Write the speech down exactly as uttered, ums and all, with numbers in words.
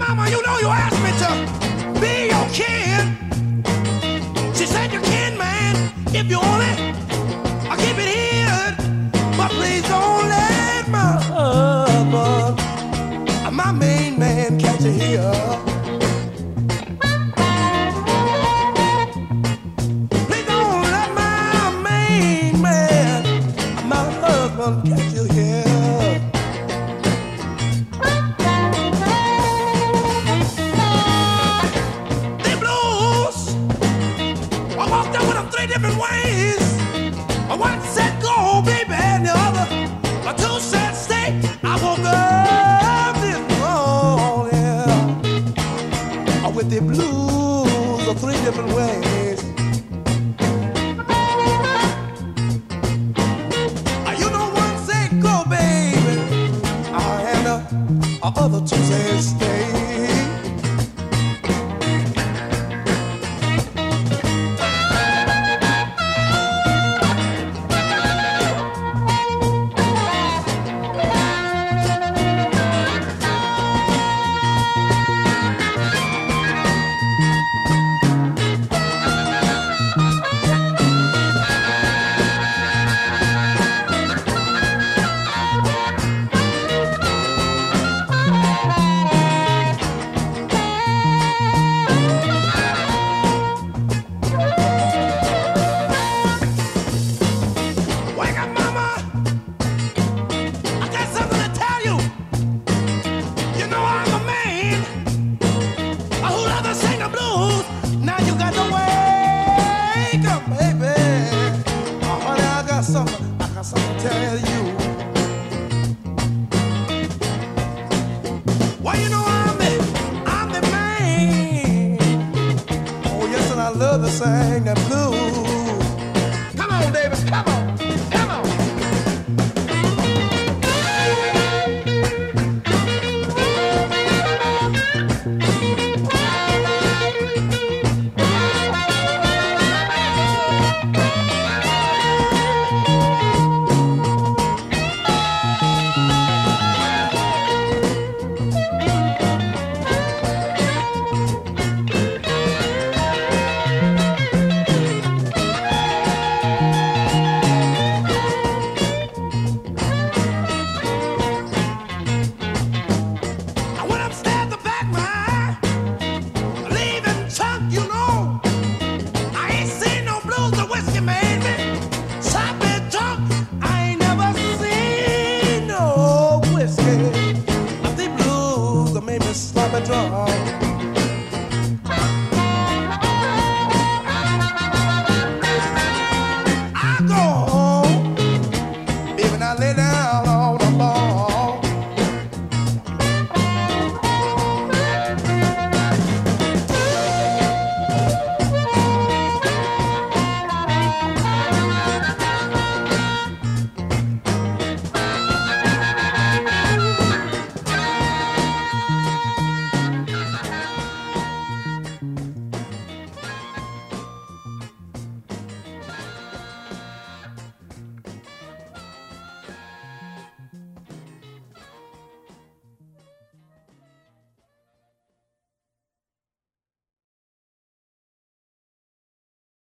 mama, you know you asked me to be your kid. She said you can, man, if you want it. I'll keep it here, but please don't let my husband, my main man, catch you here. Please don't let my main man, my husband, catch you here. Different ways. One said go, baby, and the other, a two said stay. I woke up this morning with the blues of three different ways. You know, one said go, baby, and the other two said stay. Love to sing the blues.